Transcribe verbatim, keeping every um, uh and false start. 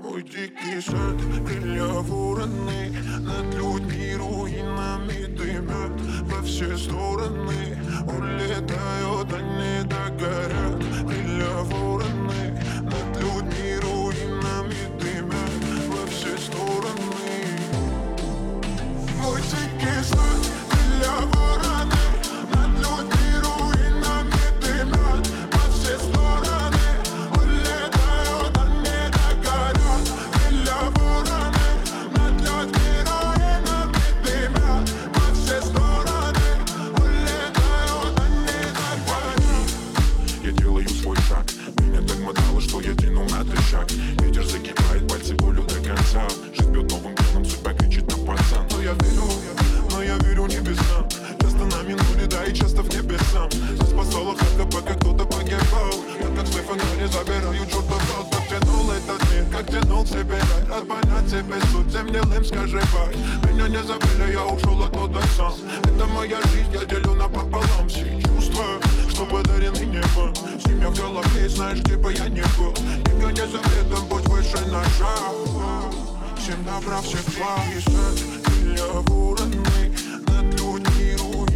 Мой дикий сад, крылья вороны, над людьми руинами дымят во все стороны. Улетают, они догорят, крылья вороны, над людьми руинами дымят во все стороны. Мой дикий сад, крылья вороны, над людьми руинами дымят во все стороны. Улетают, они догорят, крылья вороны, над людьми руинами дымят во все стороны. Улетают, они догорят. Я делаю свой шаг, меня так мотало, что я тянул на шаг. Ветер закипает, пальцы болью до конца. Жизнь бьет новым пьяным, судьба кричит на пацан. Но я верю, но я верю небесам. Часто на минуле, да и часто в небесам. Спасала хатка, пока кто-то погибал. Так как свой фонарь забираю чертов рот. Как тянул этот мир, как тянул себе рай. Рад понять себе суть, землем скажи бай. Меня не забыли, я ушел оттуда сам. Это моя жизнь, я делю напополам. Все чувства, что подарены небом. Семья в голове, знаешь, где бы я не был. Никто не заветом, будь выше ножа. Всем добра, всех благ и сад, крылья вороны, над людьми руины.